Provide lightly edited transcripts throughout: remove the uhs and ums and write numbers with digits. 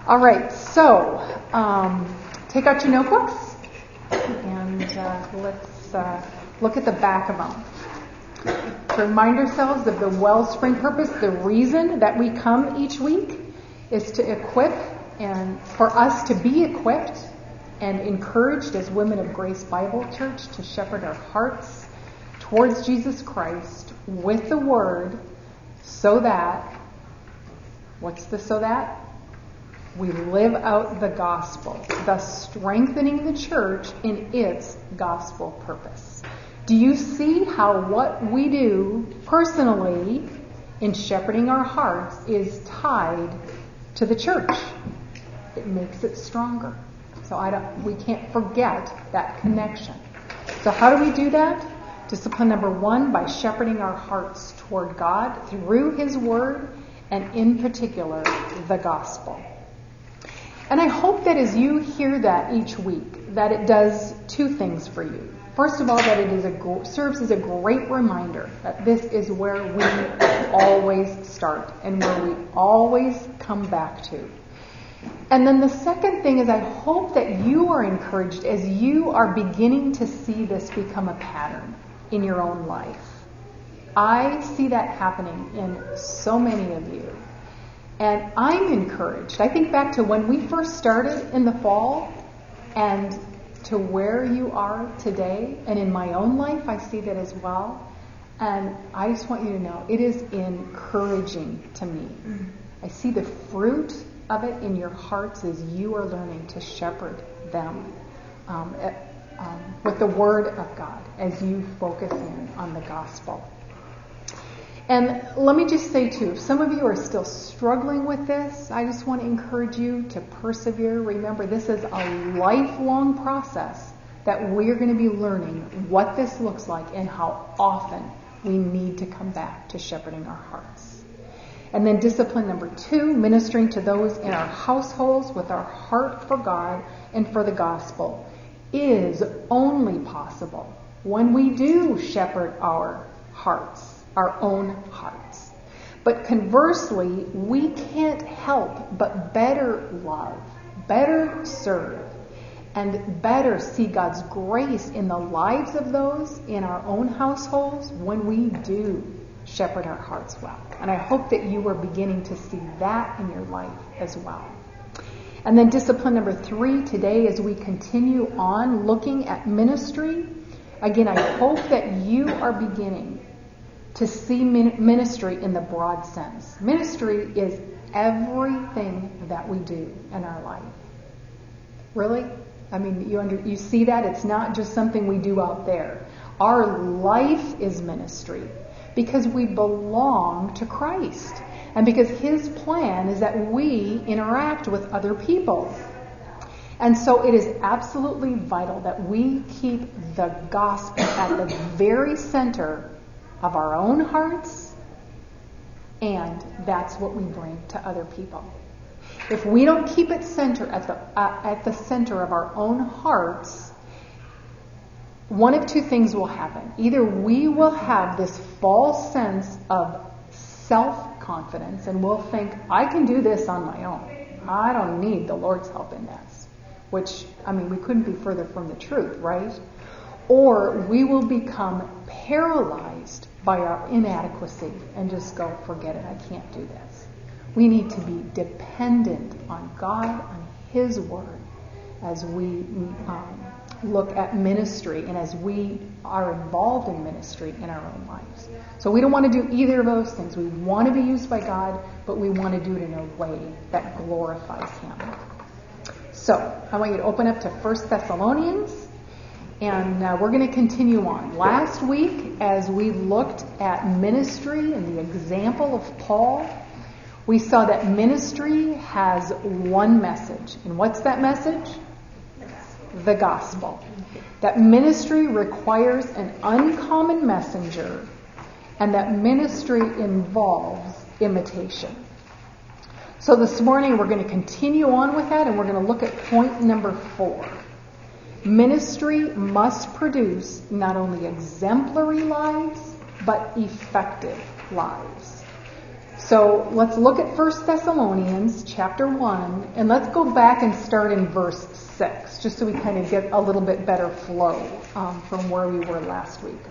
All right, so take out your notebooks and let's look at the back of them. To remind ourselves of the wellspring purpose, the reason that we come each week is to equip and for us to be equipped and encouraged as women of Grace Bible Church to shepherd our hearts towards Jesus Christ with the Word so that, what's the so that? We live out the gospel, thus strengthening the church in its gospel purpose. Do you see how what we do personally in shepherding our hearts is tied to the church? It makes it stronger. So we can't forget that connection. So how do we do that? Discipline number 1, by shepherding our hearts toward God through His Word and in particular, the gospel. And I hope that as you hear that each week, that it does 2 things for you. First of all, that it serves as a great reminder that this is where we always start and where we always come back to. And then the second thing is I hope that you are encouraged as you are beginning to see this become a pattern in your own life. I see that happening in so many of you. And I'm encouraged. I think back to when we first started in the fall and to where you are today. And in my own life, I see that as well. And I just want you to know, it is encouraging to me. I see the fruit of it in your hearts as you are learning to shepherd them with the Word of God as you focus in on the gospel. And let me just say too, if some of you are still struggling with this, I just want to encourage you to persevere. Remember, this is a lifelong process that we're going to be learning what this looks like and how often we need to come back to shepherding our hearts. And then discipline number 2, ministering to those in our households with our heart for God and for the gospel, is only possible when we do shepherd our hearts. Our own hearts. But conversely, we can't help but better love, better serve, and better see God's grace in the lives of those in our own households when we do shepherd our hearts well. And I hope that you are beginning to see that in your life as well. And then discipline number 3 today as we continue on looking at ministry. Again, I hope that you are beginning to see ministry in the broad sense. Ministry is everything that we do in our life. Really? I mean, you see that? It's not just something we do out there. Our life is ministry because we belong to Christ and because His plan is that we interact with other people. And so it is absolutely vital that we keep the gospel at the very center of our own hearts, and that's what we bring to other people. If we don't keep it at the center of our own hearts, one of 2 things will happen. Either we will have this false sense of self-confidence, and we'll think, I can do this on my own. I don't need the Lord's help in this. Which, I mean, we couldn't be further from the truth, right? Or we will become paralyzed by our inadequacy and just go, forget it, I can't do this. We need to be dependent on God, on His Word, as we look at ministry and as we are involved in ministry in our own lives. So we don't want to do either of those things. We want to be used by God, but we want to do it in a way that glorifies Him. So I want you to open up to 1 Thessalonians. And we're going to continue on. Last week, as we looked at ministry and the example of Paul, we saw that ministry has one message. And what's that message? The gospel. That ministry requires an uncommon messenger, and that ministry involves imitation. So this morning, we're going to continue on with that, and we're going to look at point number 4. Ministry must produce not only exemplary lives, but effective lives. So let's look at 1 Thessalonians chapter 1, and let's go back and start in verse 6, just so we kind of get a little bit better flow from where we were last week.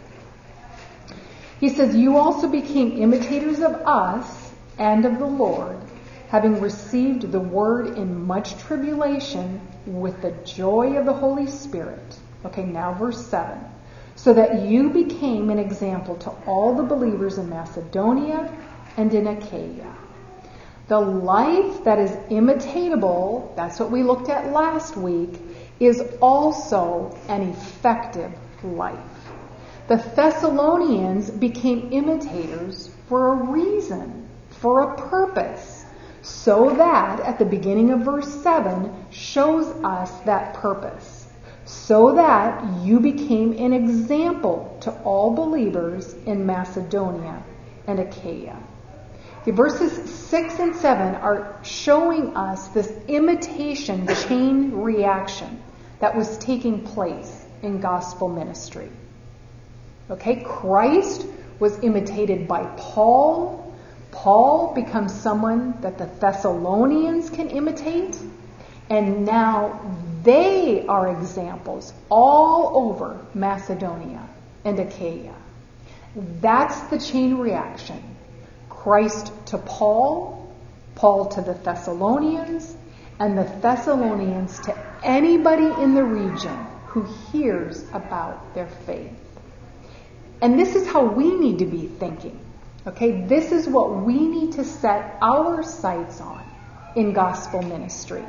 He says, "You also became imitators of us and of the Lord, having received the word in much tribulation with the joy of the Holy Spirit." Okay, now verse 7. "So that you became an example to all the believers in Macedonia and in Achaia." The life that is imitatable, that's what we looked at last week, is also an effective life. The Thessalonians became imitators for a reason, for a purpose, so that, at the beginning of verse 7, shows us that purpose, so that you became an example to all believers in Macedonia and Achaia. The verses 6 and 7 are showing us this imitation chain reaction that was taking place in gospel ministry. Okay, Christ was imitated by Paul. Paul becomes someone that the Thessalonians can imitate. And now they are examples all over Macedonia and Achaia. That's the chain reaction. Christ to Paul, Paul to the Thessalonians, and the Thessalonians to anybody in the region who hears about their faith. And this is how we need to be thinking. Okay, this is what we need to set our sights on in gospel ministry.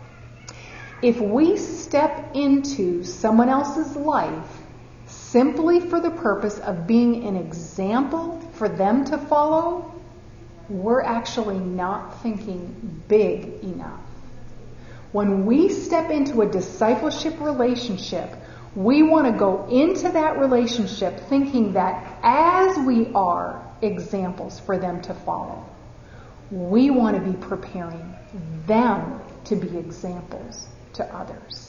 If we step into someone else's life simply for the purpose of being an example for them to follow, we're actually not thinking big enough. When we step into a discipleship relationship, we want to go into that relationship thinking that as we are examples for them to follow, we want to be preparing them to be examples to others.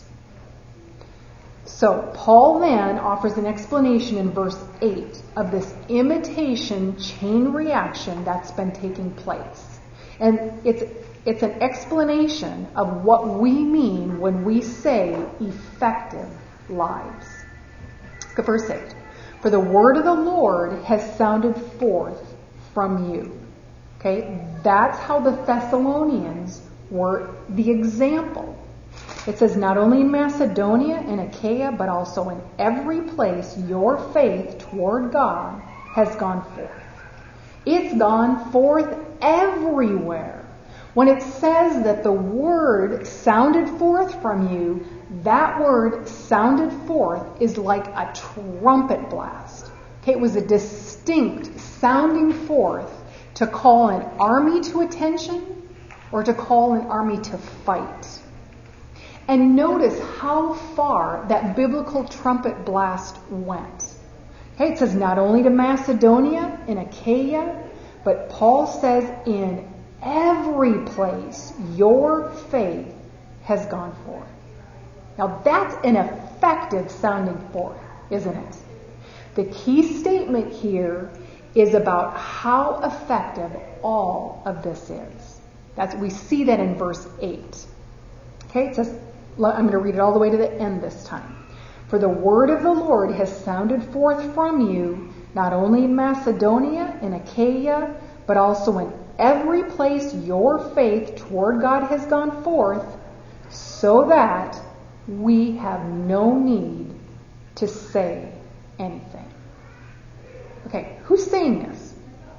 So Paul then offers an explanation in verse 8 of this imitation chain reaction that's been taking place. And it's an explanation of what we mean when we say effective lives. Look at verse 8. "For the word of the Lord has sounded forth from you." Okay, that's how the Thessalonians were the example. It says, "Not only in Macedonia and Achaia, but also in every place your faith toward God has gone forth." It's gone forth everywhere. When it says that the word sounded forth from you, that word sounded forth is like a trumpet blast. Okay, it was a distinct sounding forth to call an army to attention or to call an army to fight. And notice how far that biblical trumpet blast went. Okay, it says not only to Macedonia and Achaia, but Paul says in every place your faith has gone forth. Now that's an effective sounding forth, isn't it? The key statement here is about how effective all of this is. We see that in verse 8. Okay, it says, I'm going to read it all the way to the end this time. "For the word of the Lord has sounded forth from you, not only in Macedonia and Achaia, but also in every place your faith toward God has gone forth, so that we have no need to say anything." Okay, who's saying this?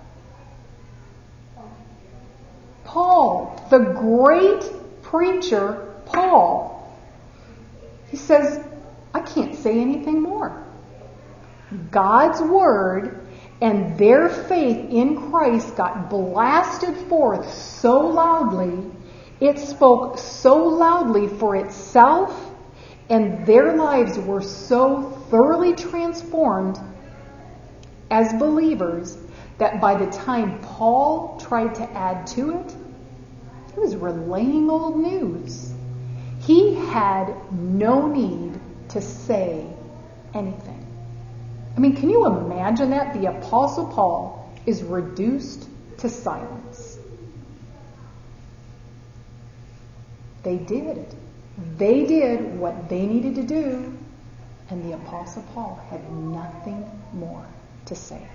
Paul, the great preacher Paul. He says, I can't say anything more. God's word and their faith in Christ got blasted forth so loudly, it spoke so loudly for itself, and their lives were so thoroughly transformed as believers that by the time Paul tried to add to it, he was relaying old news. He had no need to say anything. I mean, can you imagine that? The Apostle Paul is reduced to silence. They did. They did what they needed to do, and the Apostle Paul had nothing more to say.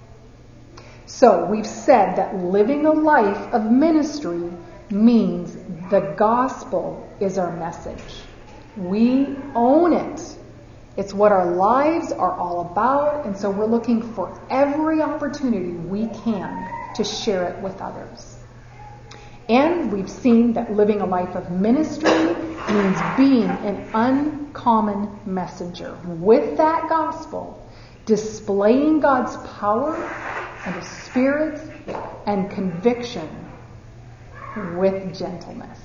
So we've said that living a life of ministry means the gospel is our message. We own it. It's what our lives are all about, and so we're looking for every opportunity we can to share it with others. And we've seen that living a life of ministry means being an uncommon messenger with that gospel, displaying God's power and His Spirit and conviction with gentleness.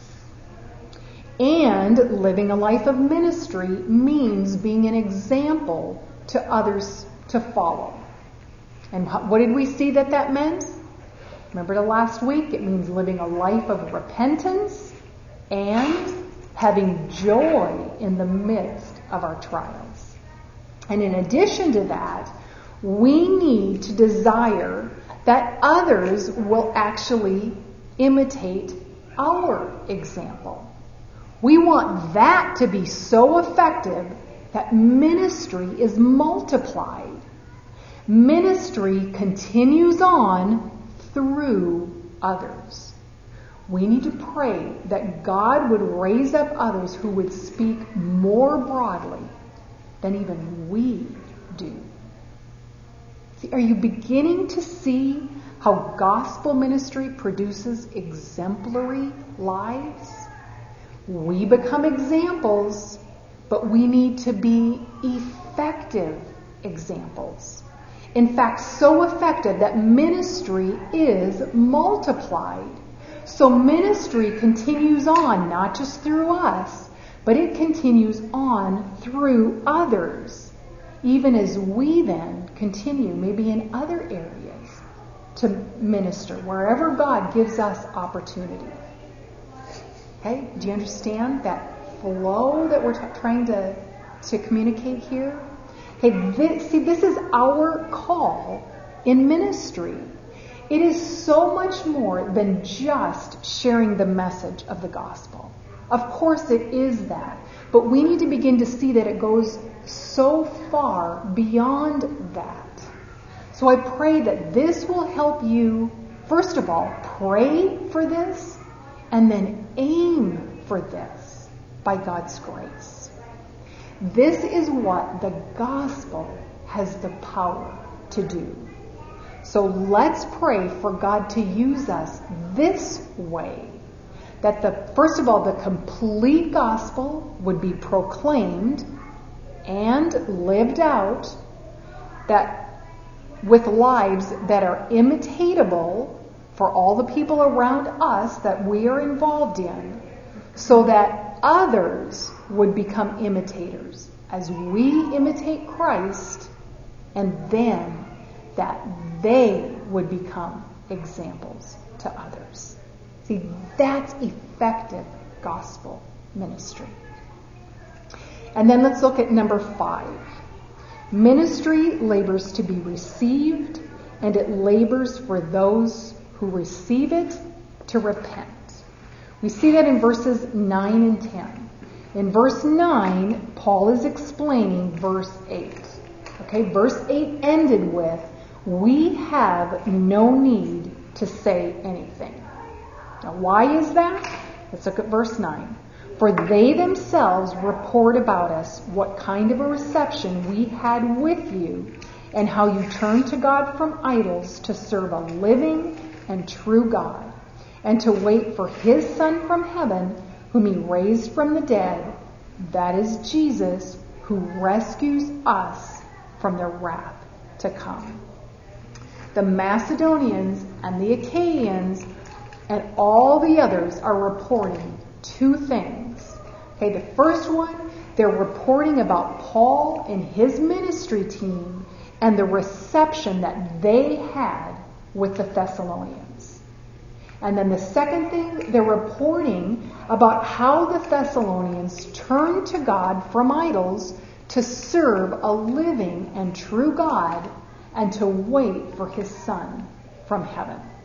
And living a life of ministry means being an example to others to follow. And what did we see that meant? Remember the last week? It means living a life of repentance and having joy in the midst of our trials. And in addition to that, we need to desire that others will actually imitate our example. We want that to be so effective that ministry is multiplied. Ministry continues on through others. We need to pray that God would raise up others who would speak more broadly than even we do. See, are you beginning to see how gospel ministry produces exemplary lives? We become examples, but we need to be effective examples. In fact, so effective that ministry is multiplied. So ministry continues on, not just through us, but it continues on through others, even as we then continue, maybe in other areas, to minister, wherever God gives us opportunity. Okay? Do you understand that flow that we're trying to communicate here? Hey, this is our call in ministry. It is so much more than just sharing the message of the gospel. Of course it is that, but we need to begin to see that it goes so far beyond that. So I pray that this will help you, first of all, pray for this, and then aim for this by God's grace. This is what the gospel has the power to do. So let's pray for God to use us this way. That first of all, the complete gospel would be proclaimed and lived out, that with lives that are imitatable for all the people around us that we are involved in, so that others would become imitators as we imitate Christ, and then that they would become examples to others. See, that's effective gospel ministry. And then let's look at number 5. Ministry labors to be received, and it labors for those who receive it to repent. We see that in verses 9 and 10. In verse 9, Paul is explaining verse 8. Okay, verse 8 ended with, "We have no need to say anything." Now, why is that? Let's look at verse 9. "For they themselves report about us what kind of a reception we had with you, and how you turned to God from idols to serve a living and true God, and to wait for His Son from heaven, whom He raised from the dead, that is Jesus, who rescues us from the wrath to come." The Macedonians and the Achaeans and all the others are reporting 2 things. Okay, the first one, they're reporting about Paul and his ministry team and the reception that they had with the Thessalonians. And then the second thing, they're reporting about how the Thessalonians turned to God from idols to serve a living and true God and to wait for His Son from heaven.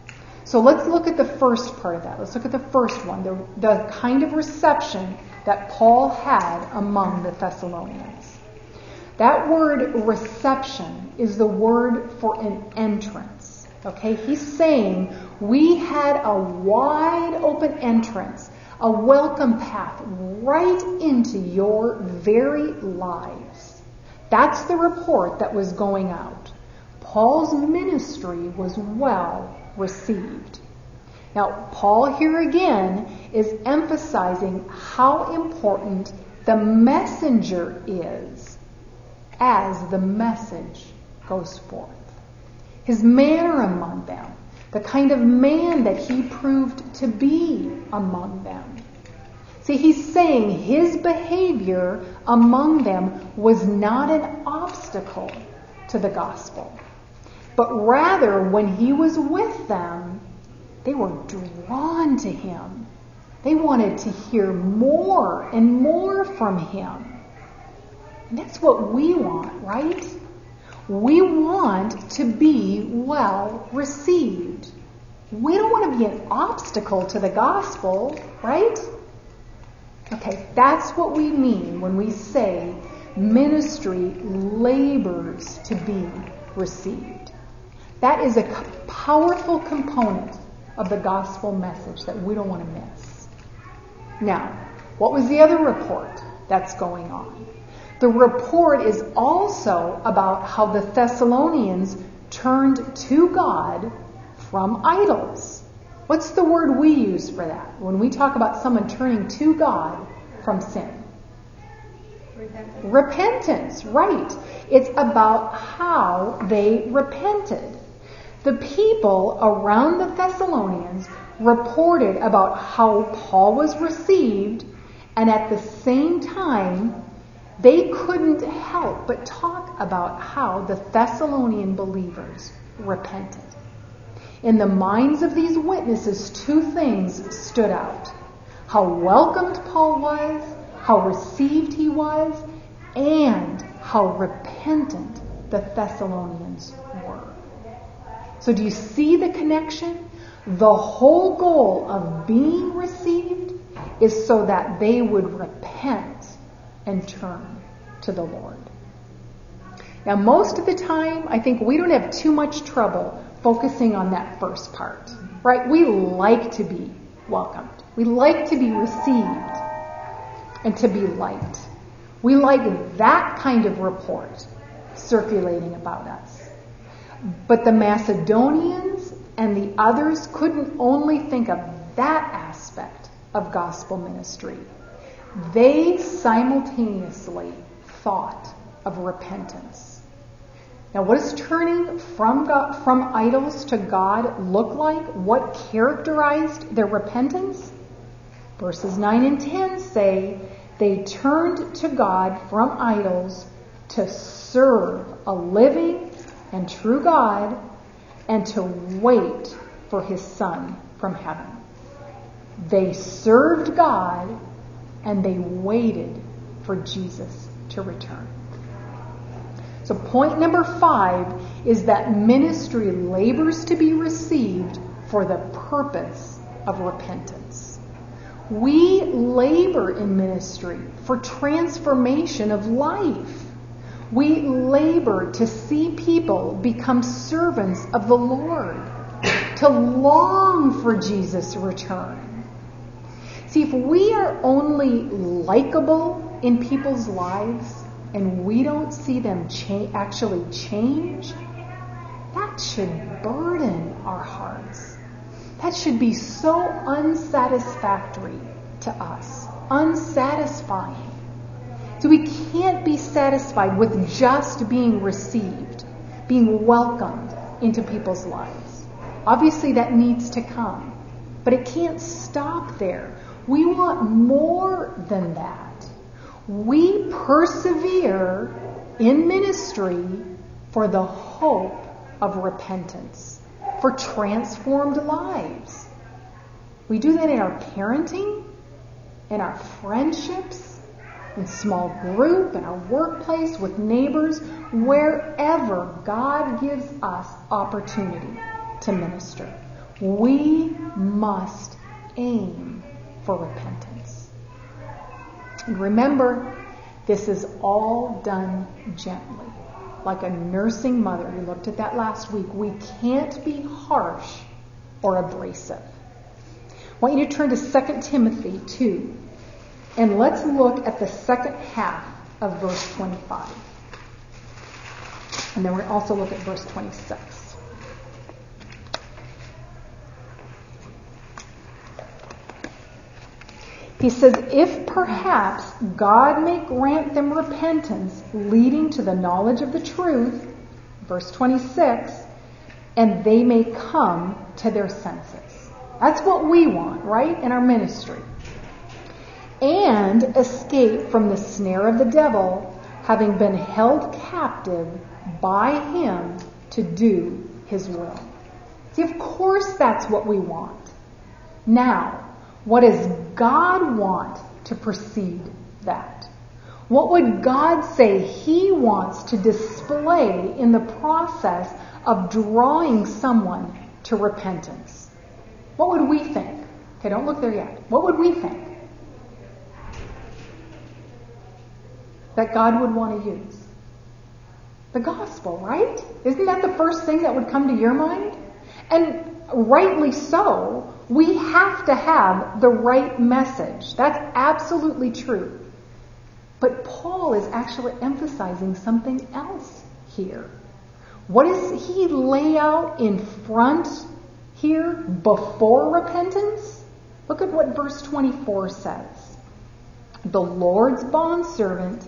So let's look at the first part of that. Let's look at the first one, the kind of reception that Paul had among the Thessalonians. That word reception is the word for an entrance. Okay, he's saying we had a wide open entrance, a welcome path right into your very lives. That's the report that was going out. Paul's ministry was well received. Now, Paul here again is emphasizing how important the messenger is as the message goes forth. His manner among them, the kind of man that he proved to be among them. See, he's saying his behavior among them was not an obstacle to the gospel, but rather when he was with them, they were drawn to him. They wanted to hear more and more from him. And that's what we want, right? We want to be well received. We don't want to be an obstacle to the gospel, right? Okay, that's what we mean when we say ministry labors to be received. That is a powerful component of the gospel message that we don't want to miss. Now, what was the other report that's going on? The report is also about how the Thessalonians turned to God from idols. What's the word we use for that when we talk about someone turning to God from sin? Repentance, right. It's about how they repented. The people around the Thessalonians reported about how Paul was received, and at the same time, they couldn't help but talk about how the Thessalonian believers repented. In the minds of these witnesses, two things stood out. How welcomed Paul was, how received he was, and how repentant the Thessalonians were. So do you see the connection? The whole goal of being received is so that they would repent and turn to the Lord. Now, most of the time, I think we don't have too much trouble focusing on that first part, right? We like to be welcomed. We like to be received and to be liked. We like that kind of report circulating about us. But the Macedonians and the others couldn't only think of that aspect of gospel ministry. They simultaneously thought of repentance. Now, what does turning from idols to God look like? What characterized their repentance? Verses 9 and 10 say, they turned to God from idols to serve a living and true God and to wait for his Son from heaven. They served God and they waited for Jesus to return. So point number 5 is that ministry labors to be received for the purpose of repentance. We labor in ministry for transformation of life. We labor to see people become servants of the Lord, to long for Jesus' return. See, if we are only likable in people's lives and we don't see them actually change, that should burden our hearts. That should be so unsatisfactory to us, unsatisfying. So we can't be satisfied with just being received, being welcomed into people's lives. Obviously that needs to come, but it can't stop there. We want more than that. We persevere in ministry for the hope of repentance, for transformed lives. We do that in our parenting, in our friendships, in small group, in our workplace, with neighbors, wherever God gives us opportunity to minister. We must aim for repentance. And remember, this is all done gently. Like a nursing mother. We looked at that last week. We can't be harsh or abrasive. I want you to turn to 2 Timothy 2. And let's look at the second half of verse 25. And then we'll also look at verse 26. He says, if perhaps God may grant them repentance leading to the knowledge of the truth, verse 26, and they may come to their senses. That's what we want, right, in our ministry. And escape from the snare of the devil, having been held captive by him to do his will. See, of course that's what we want. Now, what does God want to precede that? What would God say he wants to display in the process of drawing someone to repentance? What would we think? Okay, don't look there yet. What would we think that God would want to use? The gospel, right? Isn't that the first thing that would come to your mind? And rightly so. We have to have the right message. That's absolutely true. But Paul is actually emphasizing something else here. What does he lay out in front here before repentance? Look at what verse 24 says. The Lord's bondservant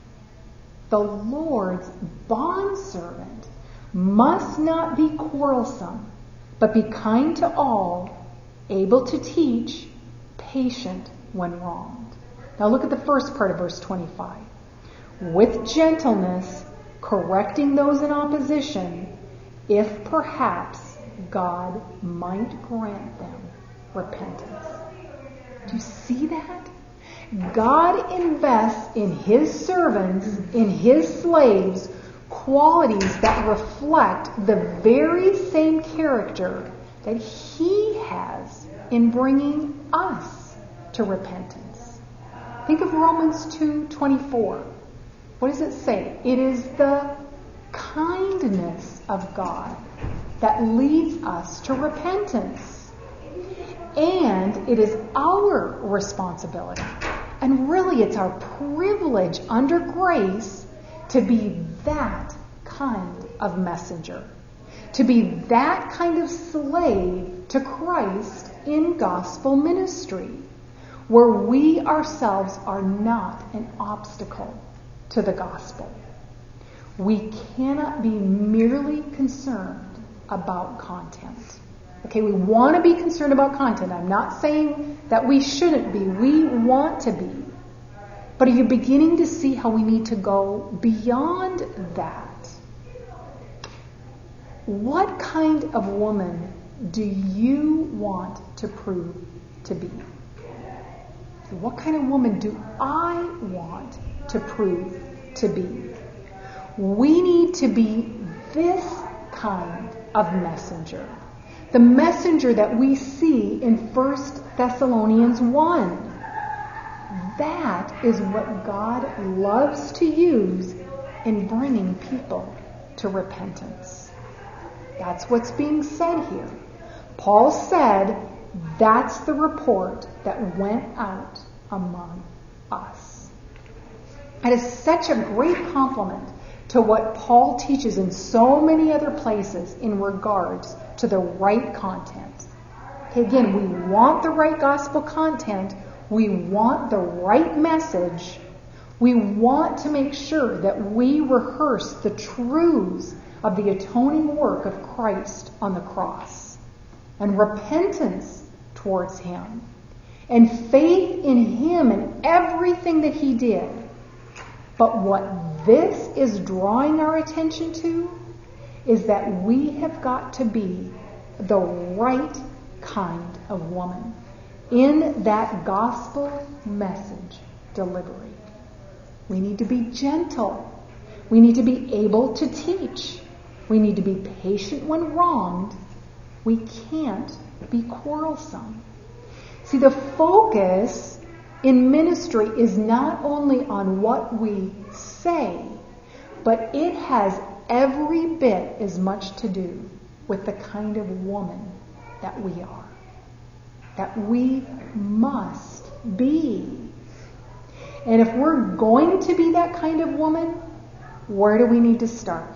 must not be quarrelsome, but be kind to all, able to teach, patient when wronged. Now look at the first part of verse 25. With gentleness, correcting those in opposition, if perhaps God might grant them repentance. Do you see that? God invests in his servants, in his slaves, qualities that reflect the very same character that he has in bringing us to repentance. Think of Romans 2:24. What does it say? It is the kindness of God that leads us to repentance. And it is our responsibility. And really it's our privilege under grace to be that kind of messenger. To be that kind of slave to Christ in gospel ministry, where we ourselves are not an obstacle to the gospel. We cannot be merely concerned about content. Okay, we want to be concerned about content. I'm not saying that we shouldn't be. We want to be. But are you beginning to see how we need to go beyond that? What kind of woman do you want to prove to be? What kind of woman do I want to prove to be? We need to be this kind of messenger. The messenger that we see in 1 Thessalonians 1. That is what God loves to use in bringing people to repentance. That's what's being said here. Paul said, that's the report that went out among us. It is such a great compliment to what Paul teaches in so many other places in regards to the right content. Okay, again, we want the right gospel content. We want the right message. We want to make sure that we rehearse the truths of the atoning work of Christ on the cross, and repentance towards him, and faith in him and everything that he did. But what this is drawing our attention to is that we have got to be the right kind of woman in that gospel message delivery. We need to be gentle. We need to be able to teach. We need to be patient when wronged. We can't be quarrelsome. See, the focus in ministry is not only on what we say, but it has every bit as much to do with the kind of woman that we are, that we must be. And if we're going to be that kind of woman, where do we need to start?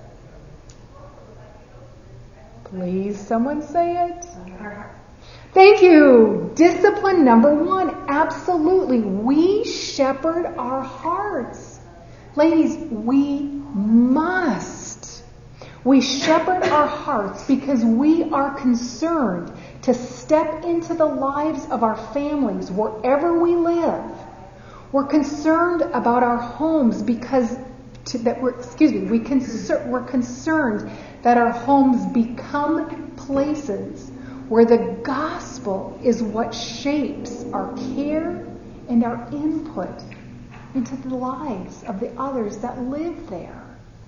Please, someone say it. Thank you. Discipline number 1. Absolutely. We shepherd our hearts. Ladies, we must. We shepherd our hearts because we are concerned to step into the lives of our families wherever we live. We're concerned about our homes because we're concerned that our homes become places where the gospel is what shapes our care and our input into the lives of the others that live there.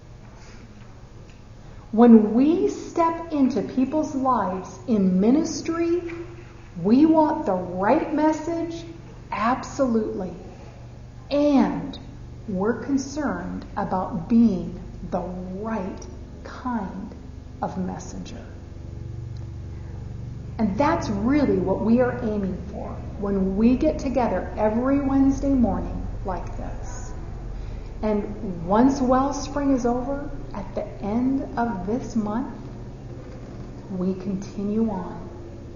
When we step into people's lives in ministry, we want the right message, absolutely. And we're concerned about being the right kind of messenger. And that's really what we are aiming for when we get together every Wednesday morning like this. And once Wellspring is over, at the end of this month, we continue on.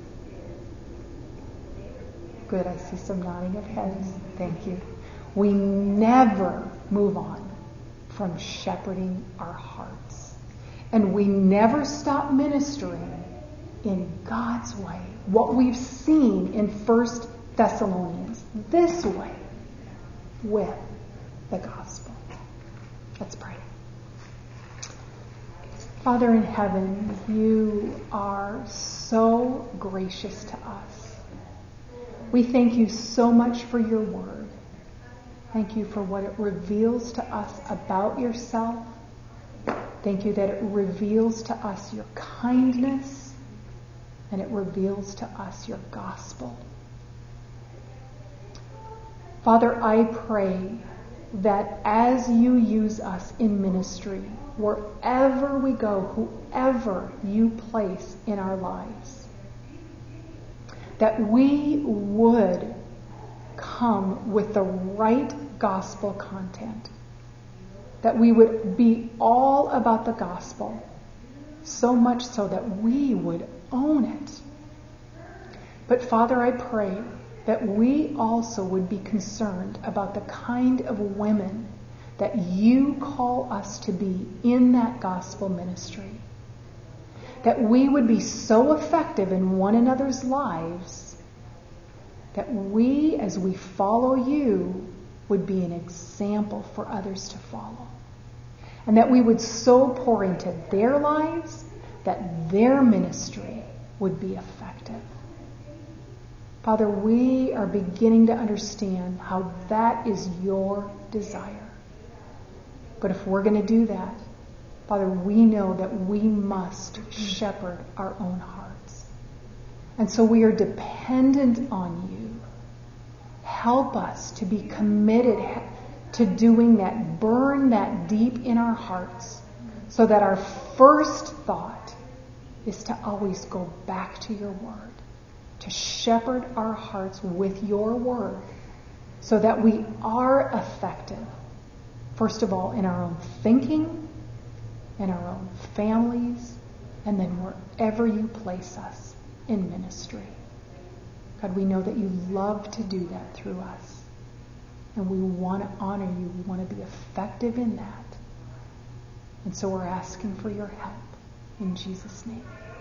Good, I see some nodding of heads. Thank you. We never move on from shepherding our hearts. And we never stop ministering in God's way. What we've seen in 1 Thessalonians. This way. With the gospel. Let's pray. Father in heaven, you are so gracious to us. We thank you so much for your word. Thank you for what it reveals to us about yourself. Thank you that it reveals to us your kindness and it reveals to us your gospel. Father, I pray that as you use us in ministry, wherever we go, whoever you place in our lives, that we would come with the right gospel content. That we would be all about the gospel, so much so that we would own it. But Father, I pray that we also would be concerned about the kind of women that you call us to be in that gospel ministry. That we would be so effective in one another's lives that we, as we follow you, would be an example for others to follow. And that we would so pour into their lives that their ministry would be effective. Father, we are beginning to understand how that is your desire. But if we're going to do that, Father, we know that we must shepherd our own hearts. And so we are dependent on you. Help us to be committed to doing that, burn that deep in our hearts, so that our first thought is to always go back to your word, to shepherd our hearts with your word, so that we are effective, first of all, in our own thinking, in our own families, and then wherever you place us in ministry. God, we know that you love to do that through us. And we want to honor you. We want to be effective in that. And so we're asking for your help. In Jesus' name.